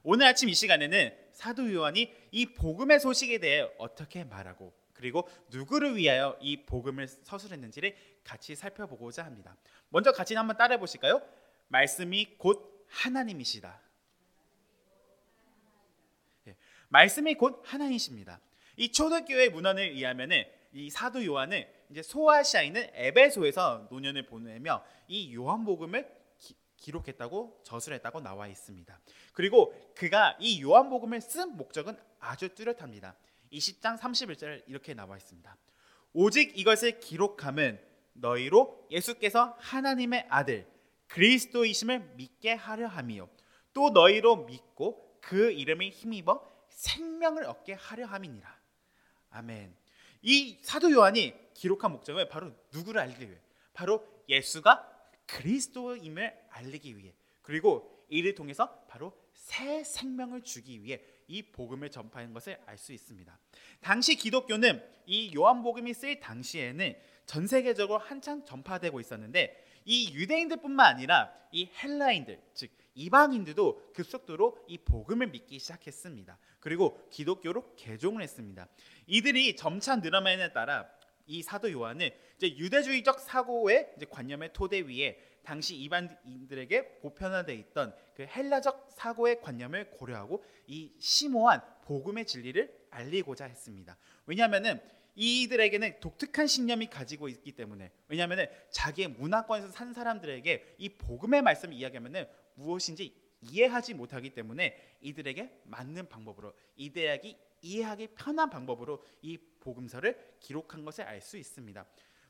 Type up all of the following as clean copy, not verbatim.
오늘 아침 이 시간에는 사도 요한이 이 복음의 소식에 대해 어떻게 말하고 그리고 누구를 위하여 이 복음을 서술했는지를 같이 살펴보고자 합니다. 먼저 같이 한번 따라해 보실까요? 말씀이 곧 하나님이시다. 말씀이 곧 하나님이십니다. 이 초대교회 문헌에 의하면은 이 사도 요한은 이제 소아시아에 있는 에베소에서 노년을 보내며 이 요한복음을 기록했다고 저술했다고 나와 있습니다. 그리고 그가 이 요한복음을 쓴 목적은 아주 뚜렷합니다. 20장 31절 이렇게 나와 있습니다. 오직 이것을 기록함은 너희로 예수께서 하나님의 아들 그리스도이심을 믿게 하려 함이요 또 너희로 믿고 그 이름에 힘입어 생명을 얻게 하려 함이니라. 아멘. 이 사도 요한이 기록한 목적은 바로 누구를 알리기 위해, 바로 예수가 그리스도임을 알리기 위해, 그리고 이를 통해서 바로 새 생명을 주기 위해 이 복음을 전파하는 것을 알 수 있습니다. 당시 기독교는 이 요한복음이 쓰일 당시에는 전 세계적으로 한창 전파되고 있었는데 이 유대인들뿐만 아니라 이 헬라인들, 즉 이방인들도 급속도로 이 복음을 믿기 시작했습니다. 그리고 기독교로 개종을 했습니다. 이들이 점차 늘어남에 따라 이 사도 요한은 이제 유대주의적 사고의 이제 관념의 토대 위에 당시 이방인들에게 보편화되어 있던 그 헬라적 사고의 관념을 고려하고 이 심오한 복음의 진리를 알리고자 했습니다. 왜냐하면은 이들에게는 독특한 신념이 가지고 있기 때문에, 왜냐하면은 자기의 문화권에서 산 사람들에게 이 복음의 말씀을 이야기하면은 무엇인지 이해하지 못하기 때문에 이들에게 맞는 방법으로, 이들에게 이해하기 편한 방법으로 이 복음서를 기록한 것을 알 수 있습니다.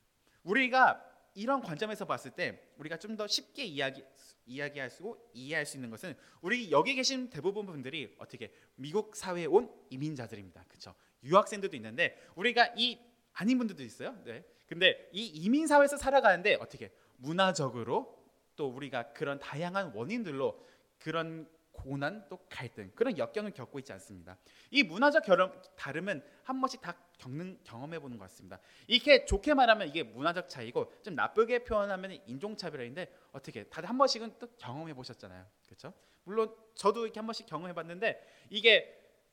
우리가 이런 관점에서 봤을 때 우리가 좀 더 쉽게 이야기할 수 이해할 수 있는 것은 우리 여기 계신 대부분 분들이 어떻게 미국 사회에 온 이민자들입니다. 그렇죠? 유학생들도 있는데 우리가 이 아닌 분들도 있어요. 네. 근데 이 이민 사회에서 살아가는데 어떻게 문화적으로 또 우리가 그런 다양한 원인들로 그런 고난 또 갈등 그런 역경을 겪고 있지 않습니다. 이 문화적 다름은 한 번씩 다 경험해 보는 것 같습니다. 이렇게 좋게 말하면 이게 문화적 차이고 좀 나쁘게 표현하면 인종차별인데 어떻게 다들 한 번씩은 또 경험해 보셨잖아요. 그렇죠? 물론 저도 이렇게 한 번씩 경험해 봤는데 이게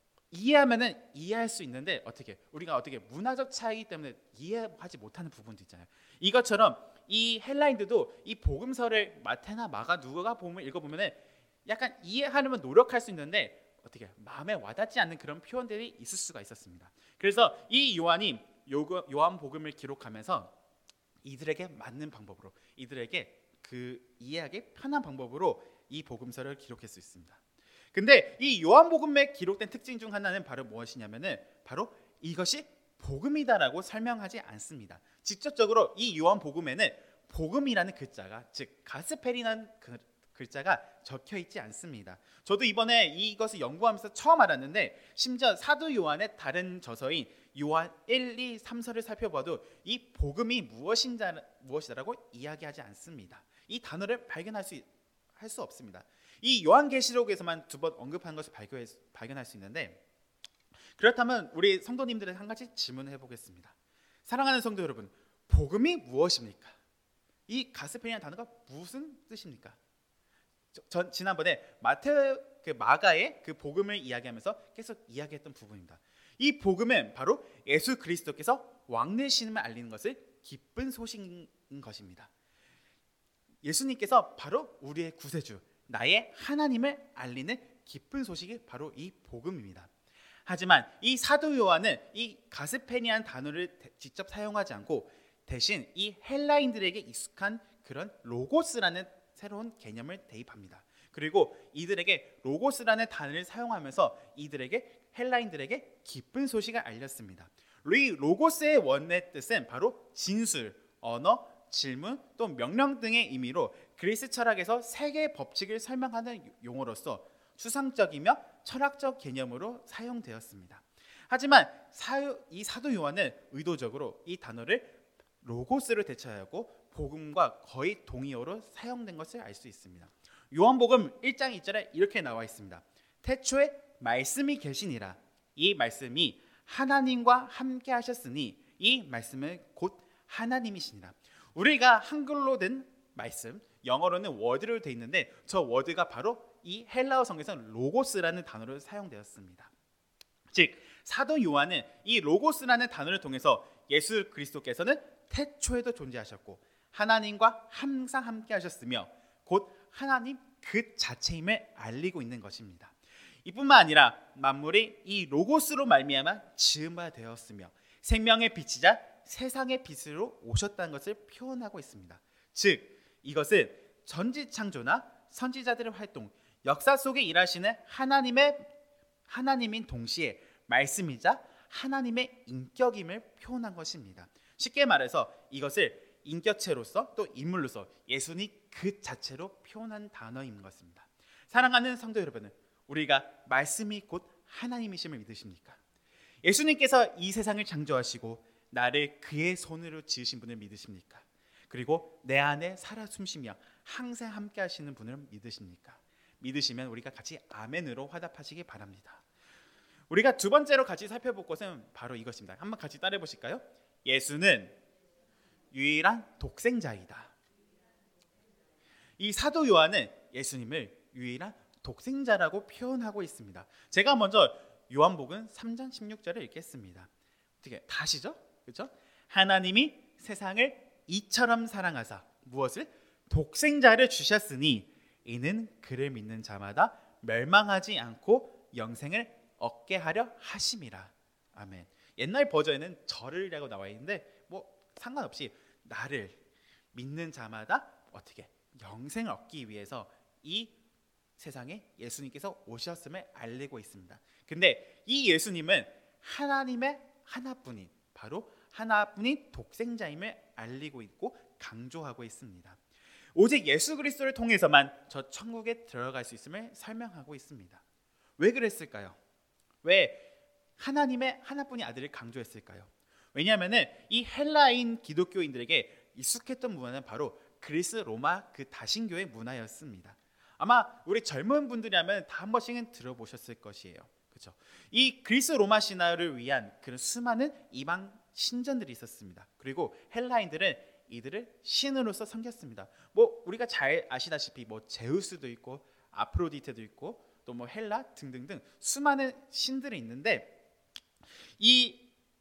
이해하면은 이해할 수 있는데 어떻게 우리가 어떻게 문화적 차이 때문에 이해하지 못하는 부분도 있잖아요. 이것처럼 이 헬라인들도 이 복음서를 마태나 마가 누가 보면 읽어보면은 약간 이해하려면 노력할 수 있는데 어떻게 마음에 와닿지 않는 그런 표현들이 있을 수가 있었습니다. 그래서 이 요한이 요한복음을 기록하면서 이들에게 맞는 방법으로, 이들에게 그 이해하기 편한 방법으로 이 복음서를 기록할 수 있습니다. 근데 이 요한복음에 기록된 특징 중 하나는 바로 무엇이냐면은 바로 이것이 복음이다라고 설명하지 않습니다. 직접적으로 이 요한복음에는 복음이라는 글자가, 즉 가스펠이라는 글자가 적혀 있지 않습니다. 저도 이번에 이것을 연구하면서 처음 알았는데 심지어 사도 요한의 다른 저서인 요한 1, 2, 3서를 살펴봐도 이 복음이 무엇이다라고 이야기하지 않습니다. 이 단어를 할 수 없습니다. 이 요한계시록에서만 2번 언급한 것을 발견할 수 있는데, 그렇다면 우리 성도님들의 한 가지 질문을 해보겠습니다. 사랑하는 성도 여러분, 복음이 무엇입니까? 이 가스펠이라는 단어가 무슨 뜻입니까? 지난번에 마가의 그 복음을 이야기하면서 계속 이야기했던 부분입니다. 이 복음은 바로 예수 그리스도께서 왕되심을 알리는 것을 기쁜 소식인 것입니다. 예수님께서 바로 우리의 구세주, 나의 하나님을 알리는 기쁜 소식이 바로 이 복음입니다. 하지만 이 사도 요한은 이 가스페니안 단어를 직접 사용하지 않고 대신 이 헬라인들에게 익숙한 그런 로고스라는 새로운 개념을 대입합니다. 그리고 이들에게 로고스라는 단어를 사용하면서 헬라인들에게 기쁜 소식을 알렸습니다. 이 로고스의 원의 뜻은 바로 진술, 언어, 질문, 또 명령 등의 의미로 그리스 철학에서 세계의 법칙을 설명하는 용어로서 추상적이며 철학적 개념으로 사용되었습니다. 하지만 이 사도 요한은 의도적으로 이 단어를 로고스를 대체하고 복음과 거의 동의어로 사용된 것을 알 수 있습니다. 요한복음 1장 2절에 이렇게 나와 있습니다. 태초에 말씀이 계시니라. 이 말씀이 하나님과 함께 하셨으니 이 말씀은 곧 하나님이시니라. 우리가 한글로 된 말씀, 영어로는 워드로 되어 있는데 저 워드가 바로 이 헬라어 성경에서는 로고스라는 단어로 사용되었습니다. 즉 사도 요한은 이 로고스라는 단어를 통해서 예수 그리스도께서는 태초에도 존재하셨고 하나님과 항상 함께 하셨으며 곧 하나님 그 자체임을 알리고 있는 것입니다. 이뿐만 아니라 만물이 이 로고스로 말미암아 지은 바 되었으며 생명의 빛이자 세상의 빛으로 오셨다는 것을 표현하고 있습니다. 즉 이것은 전지창조나 선지자들의 활동, 역사 속에 일하시는 하나님인 동시에 말씀이자 하나님의 인격임을 표현한 것입니다. 쉽게 말해서 이것을 인격체로서 또 인물로서 예수님 그 자체로 표현한 단어인 것입니다. 사랑하는 성도 여러분은 우리가 말씀이 곧 하나님이심을 믿으십니까? 예수님께서 이 세상을 창조하시고 나를 그의 손으로 지으신 분을 믿으십니까? 그리고 내 안에 살아 숨쉬며 항상 함께 하시는 분을 믿으십니까? 믿으시면 우리가 같이 아멘으로 화답하시기 바랍니다. 우리가 두 번째로 같이 살펴볼 것은 바로 이것입니다. 한번 같이 따라해 보실까요? 예수는 유일한 독생자이다. 이 사도 요한은 예수님을 유일한 독생자라고 표현하고 있습니다. 제가 먼저 요한복음 3장 16절을 읽겠습니다. 어떻게 다시죠? 그렇죠? 하나님이 세상을 이처럼 사랑하사 무엇을? 독생자를 주셨으니 이는 그를 믿는 자마다 멸망하지 않고 영생을 얻게 하려 하심이라. 아멘. 옛날 버전에는 저를이라고 나와 있는데 뭐 상관없이 나를 믿는 자마다 어떻게 영생을 얻기 위해서 이 세상에 예수님께서 오셨음을 알리고 있습니다. 근데 이 예수님은 하나님의 하나뿐인 바로 하나뿐인 독생자임을 알리고 있고 강조하고 있습니다. 오직 예수 그리스도를 통해서만 저 천국에 들어갈 수 있음을 설명하고 있습니다. 왜 그랬을까요? 왜 하나님의 하나뿐인 아들을 강조했을까요? 왜냐하면은 이 헬라인 기독교인들에게 익숙했던 문화는 바로 그리스 로마 그 다신교의 문화였습니다. 아마 우리 젊은 분들이라면 다 한 번씩은 들어보셨을 것이에요. 그렇죠? 이 그리스 로마 신화를 위한 그런 수많은 이방 신전들이 있었습니다. 그리고 헬라인들은 이들을 신으로서 섬겼습니다. 뭐 우리가 잘 아시다시피 뭐 제우스도 있고 아프로디테도 있고 또 뭐 헬라 등등등 수많은 신들이 있는데 이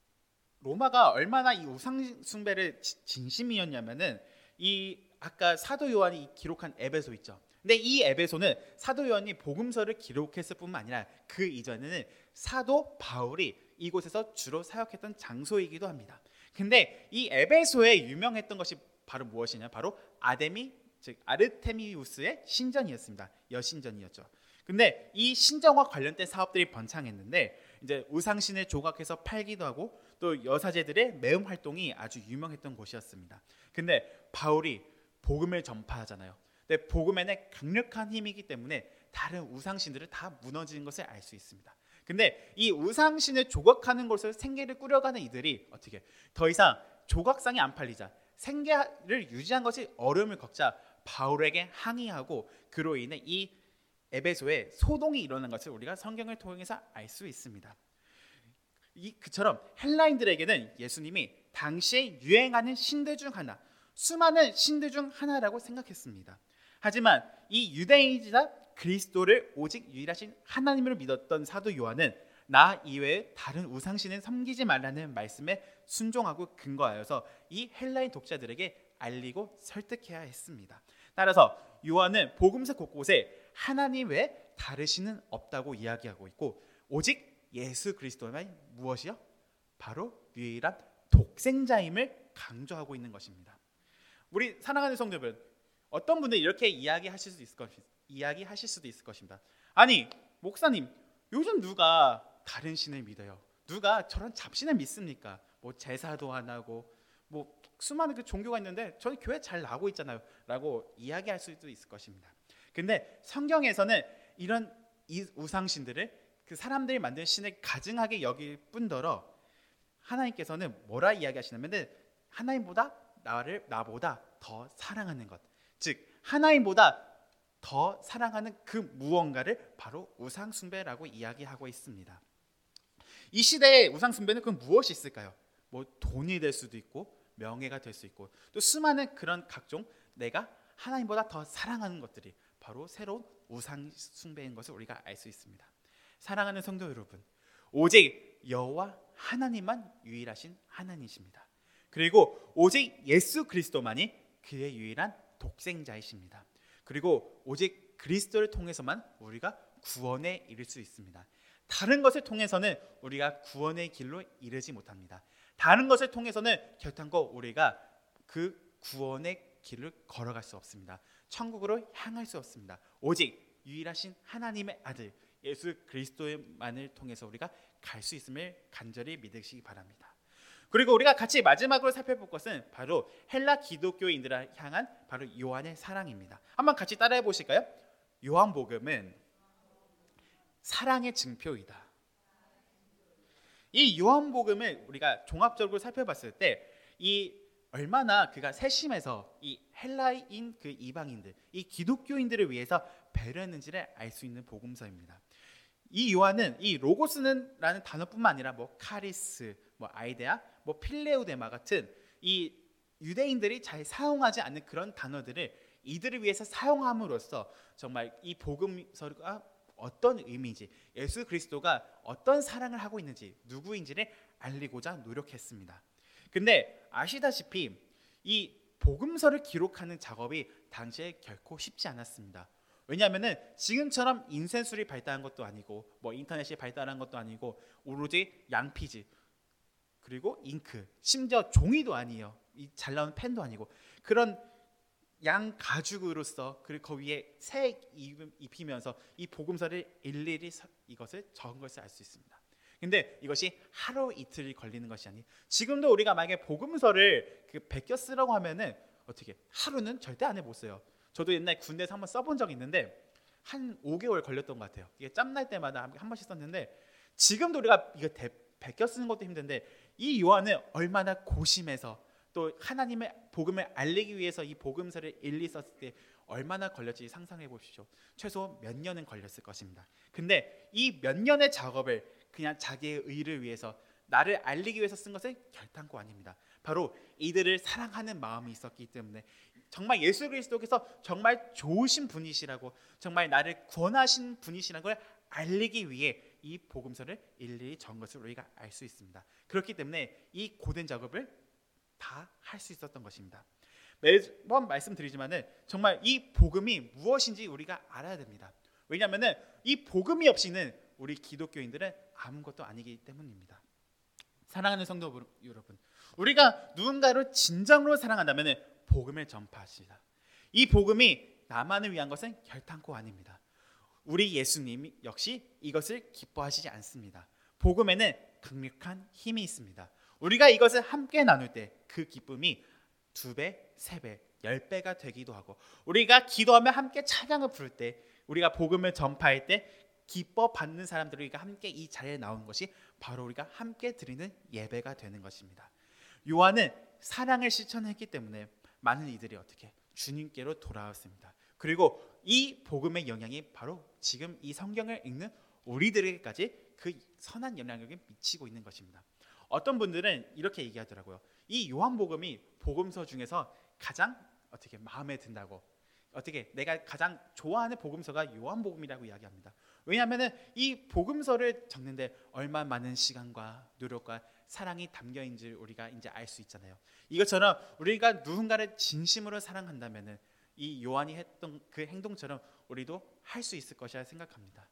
로마가 얼마나 이 우상 숭배를 진심이었냐면은 이 아까 사도 요한이 기록한 에베소 있죠. 근데 이 에베소는 사도 요한이 복음서를 기록했을 뿐만 아니라 그 이전에는 사도 바울이 이곳에서 주로 사역했던 장소이기도 합니다. 근데 이 에베소에 유명했던 것이 바로 무엇이냐? 바로 아데미 즉 아르테미우스의 신전이었습니다. 여신전이었죠. 근데 이 신전과 관련된 사업들이 번창했는데 이제 우상신을 조각해서 팔기도 하고 또 여사제들의 매음 활동이 아주 유명했던 곳이었습니다. 근데 바울이 복음을 전파하잖아요. 근데 복음에는 강력한 힘이기 때문에 다른 우상신들을 다 무너지는 것을 알 수 있습니다. 근데 이 우상신을 조각하는 것을 생계를 꾸려가는 이들이 어떻게 더 이상 조각상이 안 팔리자 생계를 유지한 것이 어려움을 겪자 바울에게 항의하고 그로 인해 이 에베소에 소동이 일어난 것을 우리가 성경을 통해서 알 수 있습니다. 그처럼 헬라인들에게는 예수님이 당시에 유행하는 신들 중 하나, 수많은 신들 중 하나라고 생각했습니다. 하지만 이 유대인이자 그리스도를 오직 유일하신 하나님으로 믿었던 사도 요한은 나 이외에 다른 우상신을 섬기지 말라는 말씀에 순종하고 근거하여서 이 헬라인 독자들에게 알리고 설득해야 했습니다. 따라서 요한은 복음서 곳곳에 하나님 외에 다른 신은 없다고 이야기하고 있고 오직 예수 그리스도만 무엇이요? 바로 유일한 독생자임을 강조하고 있는 것입니다. 우리 사랑하는 성도 여러분, 어떤 분들이 이렇게 이야기하실 수도 있을 것입니다. 아니 목사님, 요즘 누가 다른 신을 믿어요? 누가 저런 잡신을 믿습니까? 뭐 제사도 안 하고 뭐 수많은 그 종교가 있는데 저희 교회 잘 나오고 있잖아요 라고 이야기할 수도 있을 것입니다. 근데 성경에서는 이런 우상신들을 그 사람들이 만든 신을 가증하게 여길 뿐더러 하나님께서는 뭐라 이야기하시냐면 하나님보다 나보다 더 사랑하는 것, 즉 하나님보다 더 사랑하는 그 무언가를 바로 우상숭배라고 이야기하고 있습니다. 이 시대의 우상숭배는 그럼 무엇이 있을까요? 뭐 돈이 될 수도 있고 명예가 될 수 있고 또 수많은 그런 각종 내가 하나님보다 더 사랑하는 것들이 바로 새로운 우상 숭배인 것을 우리가 알 수 있습니다. 사랑하는 성도 여러분, 오직 여호와 하나님만 유일하신 하나님이십니다. 그리고 오직 예수 그리스도만이 그의 유일한 독생자이십니다. 그리고 오직 그리스도를 통해서만 우리가 구원에 이를 수 있습니다. 다른 것을 통해서는 우리가 구원의 길로 이르지 못합니다. 다른 것을 통해서는 결단코 우리가 그 구원의 길을 걸어갈 수 없습니다. 천국으로 향할 수 없습니다. 오직 유일하신 하나님의 아들 예수 그리스도만을 통해서 우리가 갈 수 있음을 간절히 믿으시기 바랍니다. 그리고 우리가 같이 마지막으로 살펴볼 것은 바로 헬라 기독교인들을 향한 바로 요한의 사랑입니다. 한번 같이 따라해 보실까요? 요한복음은 사랑의 증표이다. 이 요한복음을 우리가 종합적으로 살펴봤을 때 이 얼마나 그가 세심해서 이 헬라인 그 이방인들, 이 기독교인들을 위해서 배려했는지를 알 수 있는 복음서입니다. 이 요한은 이 로고스는라는 단어뿐만 아니라 뭐 카리스, 뭐 아이데아, 뭐 필레오데마 같은 이 유대인들이 잘 사용하지 않는 그런 단어들을 이들을 위해서 사용함으로써 정말 이 복음서가 어떤 의미인지, 예수 그리스도가 어떤 사랑을 하고 있는지, 누구인지를 알리고자 노력했습니다. 근데 아시다시피 이 복음서를 기록하는 작업이 당시에 결코 쉽지 않았습니다. 왜냐하면은 지금처럼 인쇄술이 발달한 것도 아니고 뭐 인터넷이 발달한 것도 아니고 오로지 양피지 그리고 잉크, 심지어 종이도 아니에요. 이 잘 나오는 펜도 아니고 그런 양 가죽으로서 그리고 그 위에 색 입히면서 이 복음서를 일일이 이것을 적은 것을 알 수 있습니다. 근데 이것이 하루 이틀이 걸리는 것이 아니. 지금도 우리가 만약에 복음서를 베껴 쓰라고 하면은 어떻게 하루는 절대 안에 못 써요. 저도 옛날 군대에서 한번 써본 적이 있는데 한 5개월 걸렸던 것 같아요. 이게 짬날 때마다 한 번씩 썼는데 지금도 우리가 이거 베껴 쓰는 것도 힘든데 이 요한은 얼마나 고심해서 또 하나님의 복음을 알리기 위해서 이 복음서를 일일이 썼을 때 얼마나 걸렸지 상상해 보십시오. 최소 몇 년은 걸렸을 것입니다. 근데 이 몇 년의 작업을 그냥 자기의 의를 위해서 나를 알리기 위해서 쓴 것은 결단코 아닙니다. 바로 이들을 사랑하는 마음이 있었기 때문에 정말 예수 그리스도께서 정말 좋으신 분이시라고 정말 나를 구원하신 분이시라는 걸 알리기 위해 이 복음서를 일일이 적은 것을 우리가 알 수 있습니다. 그렇기 때문에 이 고된 작업을 다 할 수 있었던 것입니다. 매번 말씀드리지만은 정말 이 복음이 무엇인지 우리가 알아야 됩니다. 왜냐하면은 이 복음이 없이는 우리 기독교인들은 아무것도 아니기 때문입니다. 사랑하는 성도 여러분, 우리가 누군가를 진정으로 사랑한다면은 복음을 전파하시다. 이 복음이 나만을 위한 것은 결단코 아닙니다. 우리 예수님이 역시 이것을 기뻐하시지 않습니다. 복음에는 강력한 힘이 있습니다. 우리가 이것을 함께 나눌 때 그 기쁨이 2배, 3배, 10배가 되기도 하고 우리가 기도하며 함께 찬양을 부를 때 우리가 복음을 전파할 때 기뻐 받는 사람들과 함께 이 자리에 나오는 것이 바로 우리가 함께 드리는 예배가 되는 것입니다. 요한은 사랑을 실천했기 때문에 많은 이들이 어떻게 주님께로 돌아왔습니다. 그리고 이 복음의 영향이 바로 지금 이 성경을 읽는 우리들에게까지 그 선한 영향력을 미치고 있는 것입니다. 어떤 분들은 이렇게 얘기하더라고요. 이 요한복음이 복음서 중에서 가장 어떻게 마음에 든다고, 어떻게 내가 가장 좋아하는 복음서가 요한복음이라고 이야기합니다. 왜냐하면 이 복음서를 적는데 얼마나 많은 시간과 노력과 사랑이 담겨 있는지 우리가 이제 알 수 있잖아요. 이것처럼 우리가 누군가를 진심으로 사랑한다면은 이 요한이 했던 그 행동처럼 우리도 할 수 있을 것이라 생각합니다.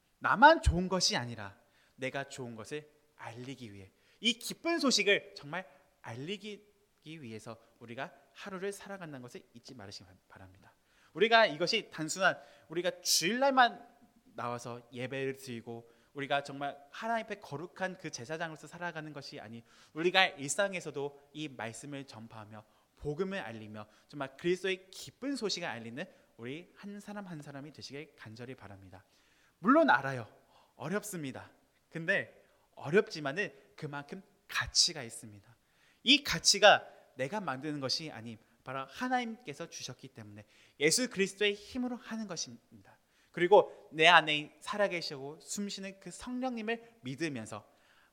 나만 좋은 것이 아니라 내가 좋은 것을 알리기 위해 이 기쁜 소식을 정말 알리기 위해서 우리가 하루를 살아간다는 것을 잊지 말으시기 바랍니다. 우리가 이것이 단순한 우리가 주일날만 나와서 예배를 드리고 우리가 정말 하나님 앞에 거룩한 그 제사장으로서 살아가는 것이 아니 우리가 일상에서도 이 말씀을 전파하며 복음을 알리며 정말 그리스도의 기쁜 소식을 알리는 우리 한 사람 한 사람이 되시길 간절히 바랍니다. 물론 알아요. 어렵습니다. 근데 어렵지만은 그만큼 가치가 있습니다. 이 가치가 내가 만드는 것이 아님 바로 하나님께서 주셨기 때문에 예수 그리스도의 힘으로 하는 것입니다. 그리고 내 안에 살아계시고 숨쉬는 그 성령님을 믿으면서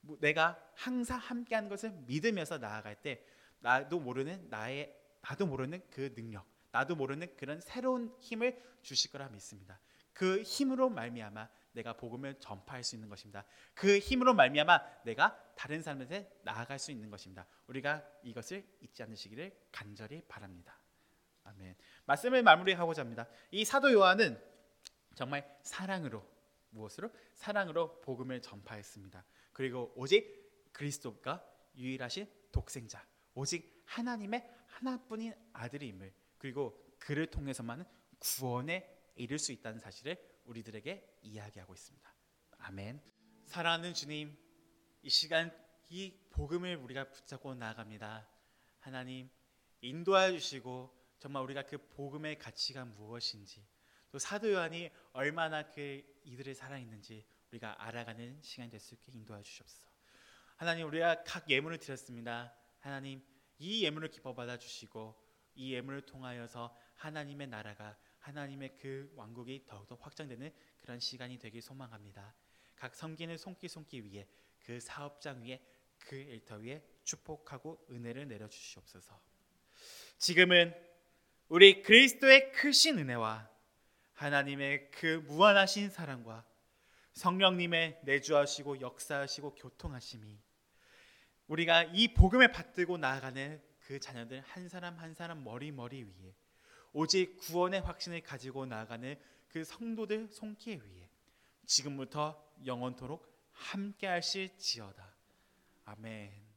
내가 항상 함께하는 것을 믿으면서 나아갈 때 나도 모르는 그 능력, 나도 모르는 그런 새로운 힘을 주실 거라 믿습니다. 그 힘으로 말미암아 내가 복음을 전파할 수 있는 것입니다. 그 힘으로 말미암아 내가 다른 사람한테 나아갈 수 있는 것입니다. 우리가 이것을 잊지 않으시기를 간절히 바랍니다. 아멘. 말씀을 마무리하고자 합니다. 이 사도 요한은 정말 사랑으로, 무엇으로? 사랑으로 복음을 전파했습니다. 그리고 오직 그리스도가 유일하신 독생자, 오직 하나님의 하나뿐인 아들임을, 그리고 그를 통해서만 구원에 이를 수 있다는 사실을 우리들에게 이야기하고 있습니다. 아멘. 사랑하는 주님, 이 시간 이 복음을 우리가 붙잡고 나아갑니다. 하나님 인도하여 주시고 정말 우리가 그 복음의 가치가 무엇인지, 또 사도 요한이 얼마나 그 이들을 사랑했는지 우리가 알아가는 시간이 될 수 있게 인도하여 주시옵소서. 하나님, 우리가 각 예물을 드렸습니다. 하나님, 이 예물을 기뻐 받아 주시고 이 예물을 통하여서 하나님의 나라가, 하나님의 그 왕국이 더욱더 확장되는 그런 시간이 되길 소망합니다. 각 섬기는 손길 위에, 그 사업장 위에, 그 일터 위에 축복하고 은혜를 내려 주시옵소서. 지금은 우리 그리스도의 크신 은혜와 하나님의 그 무한하신 사랑과 성령님의 내주하시고 역사하시고 교통하심이 우리가 이 복음을 받들고 나아가는 그 자녀들 한 사람 한 사람 머리 위에, 오직 구원의 확신을 가지고 나아가는 그 성도들 손길 위에 지금부터 영원토록 함께 하실지어다. 아멘.